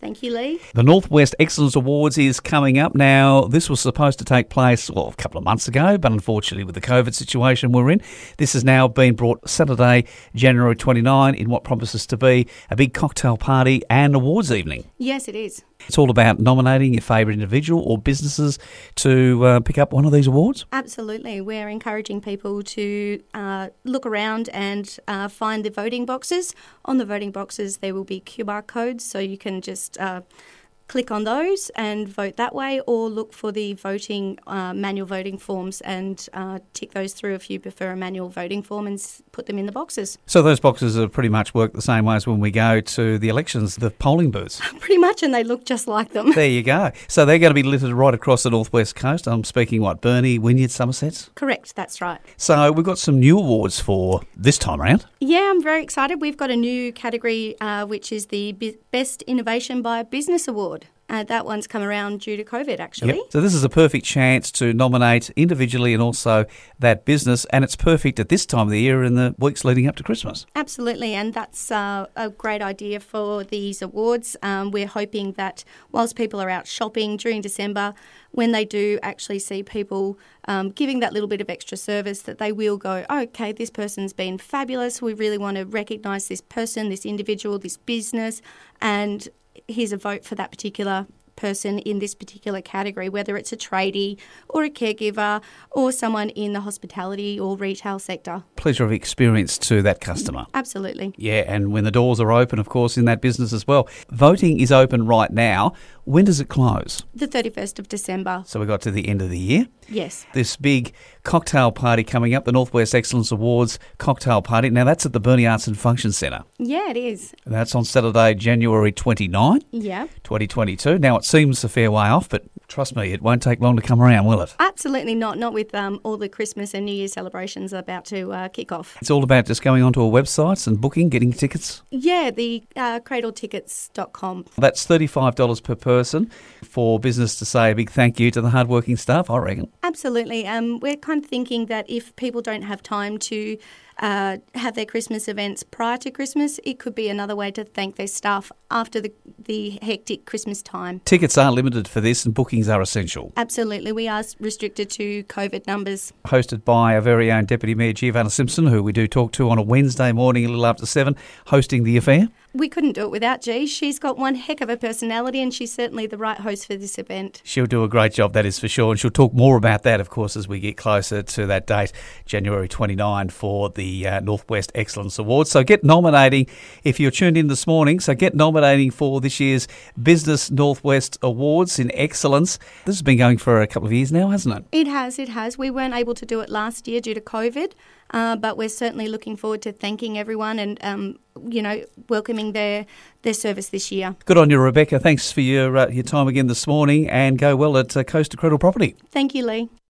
Thank you, Lee. The Northwest Excellence Awards is coming up now. This was supposed to take place a couple of months ago, but unfortunately with the COVID situation we're in, this has now been brought Saturday, January 29, in what promises to be a big cocktail party and awards evening. Yes, it is. It's all about nominating your favourite individual or businesses to pick up one of these awards. Absolutely. We're encouraging people to look around and find the voting boxes. On the voting boxes, there will be QR codes, so you can just click on those and vote that way, or look for the manual voting forms and tick those through if you prefer a manual voting form and put them in the boxes. So those boxes are pretty much work the same way as when we go to the elections, the polling booths. Pretty much, and they look just like them. There you go. So they're going to be littered right across the northwest coast. I'm speaking, Burnie, Wynyard, Somerset? Correct, that's right. So we've got some new awards for this time around. Yeah, I'm very excited. We've got a new category, which is the Best Innovation by a Business Award. That one's come around due to COVID, actually. Yep. So this is a perfect chance to nominate individually and also that business, and it's perfect at this time of the year in the weeks leading up to Christmas. Absolutely, and that's a great idea for these awards. We're hoping that whilst people are out shopping during December, when they do actually see people giving that little bit of extra service, that they will go, okay, this person's been fabulous. We really want to recognise this person, this individual, this business, and here's a vote for that particular person in this particular category, whether it's a tradie or a caregiver or someone in the hospitality or retail sector. Pleasure of experience to that customer. Absolutely. Yeah, and when the doors are open, of course, in that business as well. Voting is open right now. When does it close? The 31st of December. So we got to the end of the year. Yes. This big cocktail party coming up, the Northwest Excellence Awards cocktail party. Now, that's at the Burnie Arts and Function Centre. Yeah, it is. And that's on Saturday, January 29, yeah, 2022. Now, it seems a fair way off, but trust me, it won't take long to come around, will it? Absolutely not. Not with all the Christmas and New Year celebrations about to kick off. It's all about just going onto a website and booking, getting tickets. Yeah, the cradletickets.com. That's $35 per person for business to say a big thank you to the hardworking staff, I reckon. Absolutely. We're kind of thinking that if people don't have time to have their Christmas events prior to Christmas, it could be another way to thank their staff after the hectic Christmas time. Tickets are limited for this and bookings are essential. Absolutely. We are restricted to COVID numbers. Hosted by our very own Deputy Mayor Giovanna Simpson, who we do talk to on a Wednesday morning a little after 7, hosting the affair. We couldn't do it without G. She's got one heck of a personality and she's certainly the right host for this event. She'll do a great job, that is for sure. And she'll talk more about that, of course, as we get closer to that date, January 29, for the Northwest Excellence Awards. So get nominating if you're tuned in this morning. So get nominating for this year's Business Northwest Awards in Excellence. This has been going for a couple of years now, hasn't it? It has. We weren't able to do it last year due to COVID. But we're certainly looking forward to thanking everyone and, welcoming their service this year. Good on you, Rebecca. Thanks for your time again this morning, and go well at Coast to Cradle Property. Thank you, Lee.